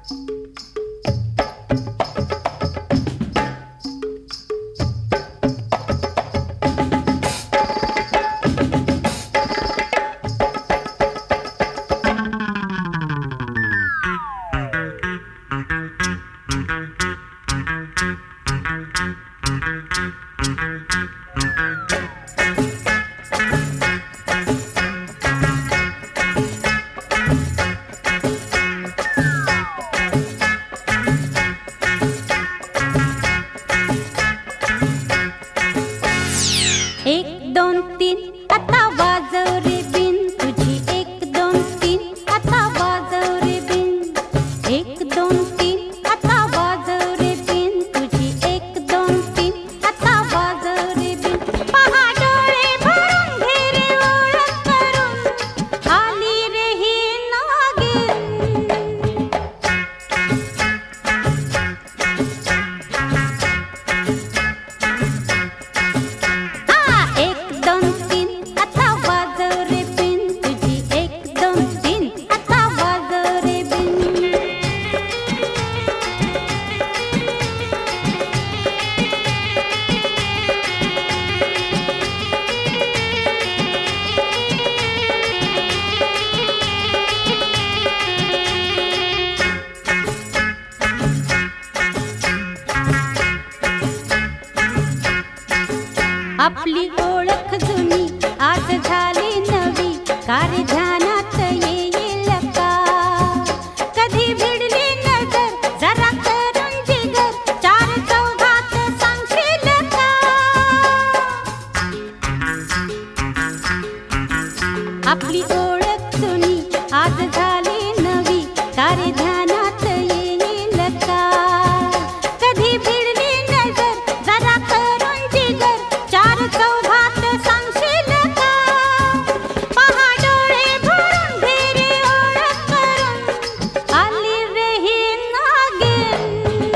एक दोन तीन आता वाजव रे बिन तुझी, एक दोन तीन आता वाजव रे बिन, एक दोन तीन आता वाजव रे बिन तुझी, एक दोन तीन आता वाजव रे बिन. पहा डोळे भरून घे रे ओळख करून, आली रे ही नागिन. आपली ओळख जुनी आज झाली नवी, कार्य ध्यानात येईल का? कधी भिडली नजर जरा करून जिगर, चार चौघात सांगशील का? आपली ओळख जुनी आज झाली नवी, कार्य ध्यानात येईल का? कधी भिडली नजर जरा करून जिगर, चार चौघात सांगशील का? पहा डोळे भरून घे रे ओळख करून, आली रे ही नागिन.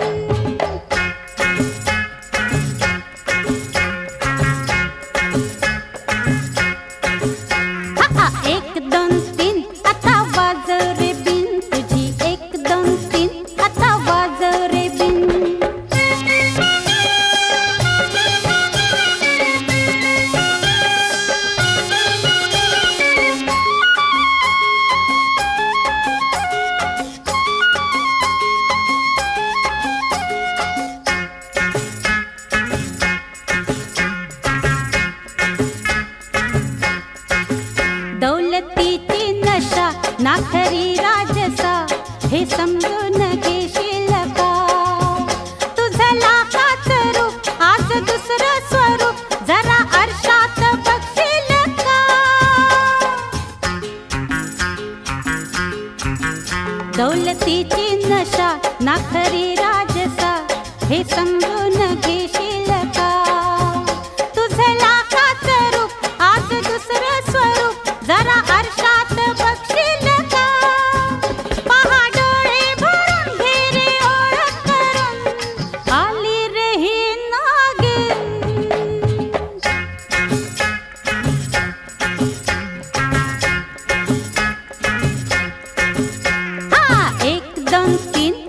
एक दोन तीन आता वाजव रे बिन तुझी, एक दोन तीन आता वाजव रे बिन. दौलतीची नशा ना खरी राजसा, हे समजून घेशील का? तुझं लाखाचं रूप आज दुसरं स्वरूप, जरा आरशात बघशील का? दौलतीची नशा ना खरी राजसा, हे समजून घेशील का? तुझं लाखाचं रूप आज दुसरं स्वरूप, जरा आरशात बघशील का? पहा डोळे भरून घे रे ओळख करून, आली रे ही नागिन. एक दोन तीन